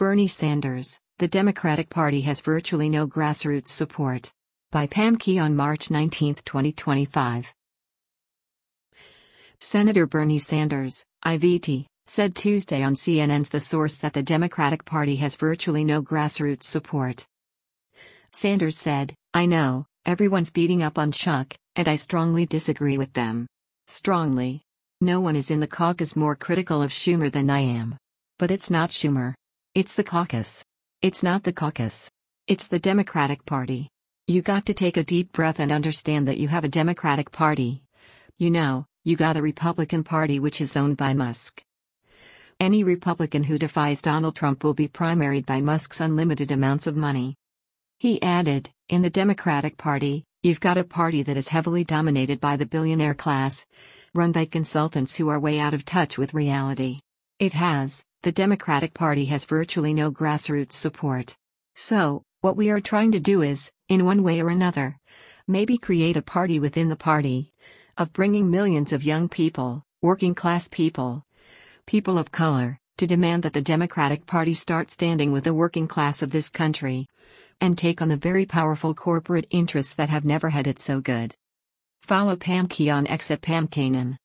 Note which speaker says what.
Speaker 1: Bernie Sanders, the Democratic Party has virtually no grassroots support. By Pam Key on March 19, 2025. Senator Bernie Sanders, IVT, said Tuesday on CNN's The Source that the Democratic Party has virtually no grassroots support. Sanders said, "I know, everyone's beating up on Chuck, and I strongly disagree with them. Strongly. No one is in the caucus more critical of Schumer than I am. But it's not Schumer. It's the caucus. It's not the caucus. It's the Democratic Party. You got to take a deep breath and understand that you have a Democratic Party. You got a Republican Party which is owned by Musk. Any Republican who defies Donald Trump will be primaried by Musk's unlimited amounts of money." He added, "In the Democratic Party, you've got a party that is heavily dominated by the billionaire class, run by consultants who are way out of touch with reality. The Democratic Party has virtually no grassroots support. So, what we are trying to do is, in one way or another, maybe create a party within the party, of bringing millions of young people, working class people, people of color, to demand that the Democratic Party start standing with the working class of this country, and take on the very powerful corporate interests that have never had it so good." Follow Pam Key on X at Pam Kanan.